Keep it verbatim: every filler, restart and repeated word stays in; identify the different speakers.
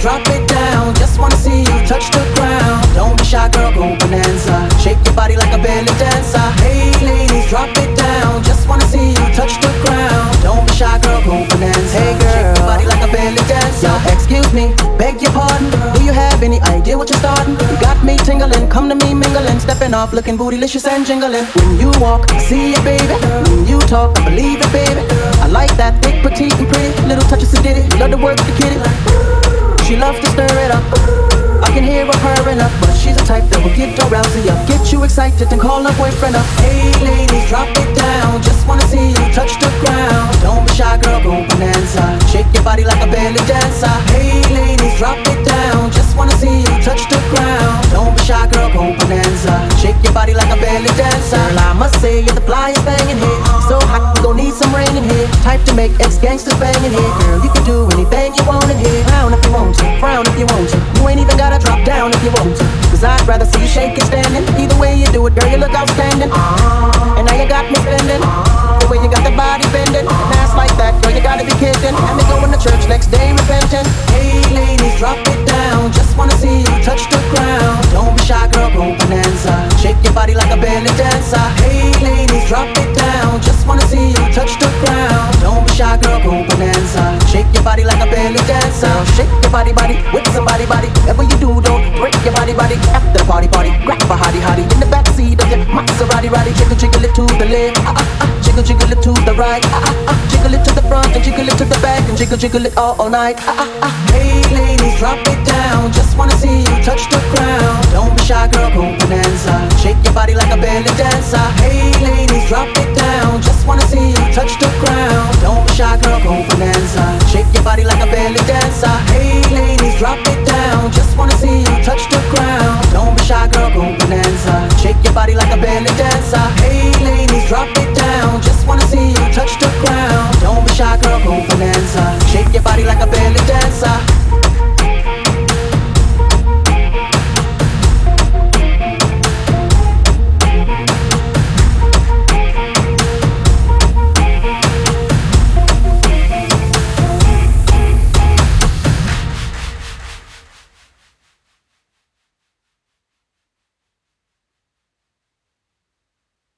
Speaker 1: drop it down. Just wanna see you touch the ground. Don't be shy, girl, go bonanza. Shake your body like a belly dancer. Hey ladies, drop it down. Just wanna see you touch the ground. Don't be shy, girl, go bonanza. Hey girl, shake your body like a belly dancer. Yo, excuse me, beg your pardon. Do you have any idea what you're starting? You got me tingling, come to me mingling, stepping off, looking bootylicious and jingling. When you walk, I see it, baby. When you talk, I believe it, baby. I like that thick, petite, and pretty. Little touches of ditty, love to work the kitty. She loves to stir it up. I can hear her purring up, but she's the type that will get her rousey up, get you excited and call her boyfriend up. Hey ladies, drop it down. Just wanna see you touch the ground. Don't be shy, girl, go bonanza. Shake your body like a belly dancer. Hey ladies, drop it down. Just wanna see you touch the ground. Don't be shy, girl, go bonanza. Shake your body like a belly dancer. Girl, I must say you're the flyest thing in here. So hot, we gon' need some rain in here. Type to make ex-gangsters bang in here. Girl, you can do anything you want in here. Frown if you want to, frown if you want to. You ain't even gotta drop down if you want to, cause I'd rather see you shake it standing. Either way you do it, girl, you look outstanding. And now you got me spending. The way you got the body bending, and ass like that, girl, you gotta be kidding. And me going to church next day repenting. Hey ladies, drop it down. Just wanna see you touch the ground. Don't be shy, girl, go bonanza. Shake your body like a belly dancer. Hey ladies, drop it down. Just wanna see you touch the ground. Don't be shy, girl, go bonanza. Shake your body like a belly dancer. Shake your body, body, with somebody, body. Whatever you do, don't break your body, body. After the party, party, grab a hottie, hottie. In the backseat of your Maserati, roddy. Jiggle, jiggle it to the left, ah, ah, ah. Jiggle, jiggle it to the right, ah, ah, ah. Jiggle it to the front and jiggle it to the back and jiggle, jiggle it all, all night, ah, ah, ah. Hey ladies, drop it down. Just wanna see you touch the ground. Don't be shy, girl, go bonanza. Shake your body like a belly dancer. Hey ladies, drop it down. Just wanna see you touch the ground. Don't be shy, girl, go